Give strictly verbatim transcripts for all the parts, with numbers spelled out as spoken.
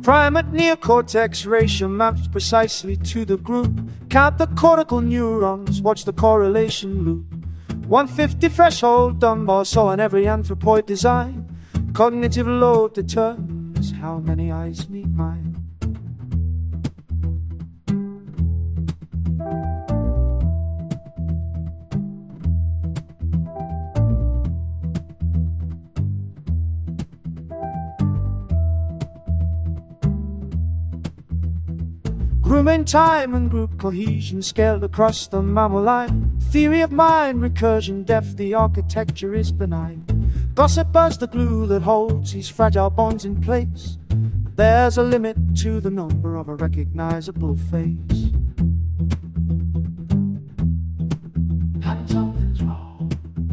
Primate neocortex ratio maps precisely to the group. Count the cortical neurons, watch the correlation loop. one fifty threshold Dunbar saw in every anthropoid design. Cognitive load determines how many eyes meet mine. Grooming time and group cohesion scaled across the mammal line. Theory of mind, recursion, depth, the architecture is benign. Gossip buzz the glue that holds these fragile bonds in place. There's a limit to the number of a recognizable face. And something's wrong.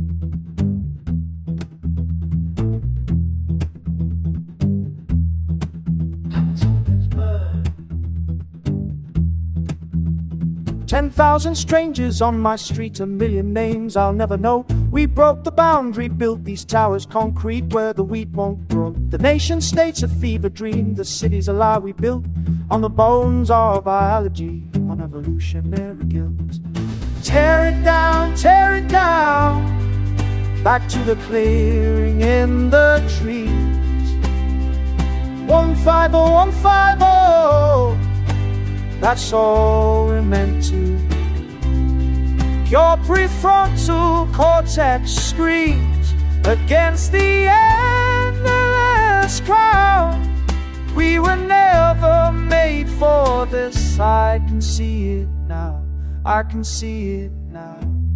And something's burned. Ten thousand strangers on my street, a million names I'll never know. We broke the boundary, built these towers, concrete where the wheat won't grow. The nation state's a fever dream, the city's a lie we built on the bones of biology, on evolutionary guilt. Tear it down, tear it down, back to the clearing in the trees. One five oh, one five oh, that's all we're meant to. Your prefrontal cortex screams against the endless crowd. We were never made for this. I can see it now. I can see it now.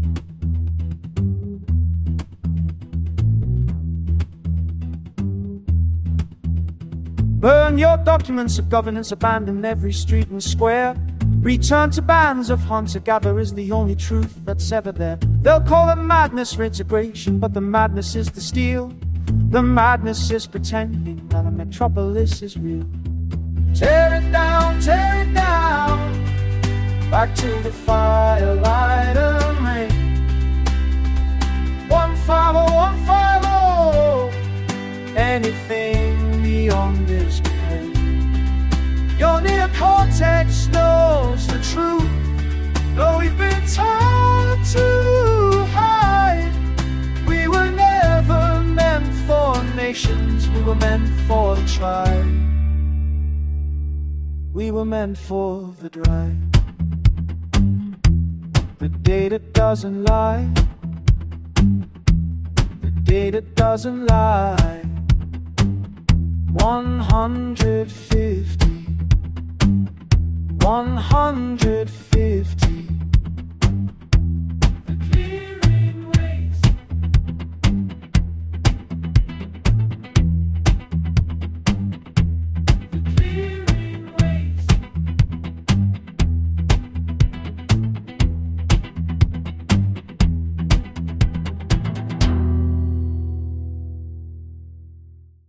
Burn your documents of governance, abandon every street and square. Return to bands of hunter-gatherers, the only truth that's ever there. They'll call it madness for integration, but the madness is the steal. The madness is pretending that a metropolis is real. Tear it down, tear it down, back to the firelight and rain. One five oh, one five oh, anything beyond this pain. Your neocortex knows the truth, though we've been taught to hide. We were never meant for nations, we were meant for the tribe. We were meant for the drive. The data doesn't lie. The data doesn't lie. One hundred fifty. One hundred fifty.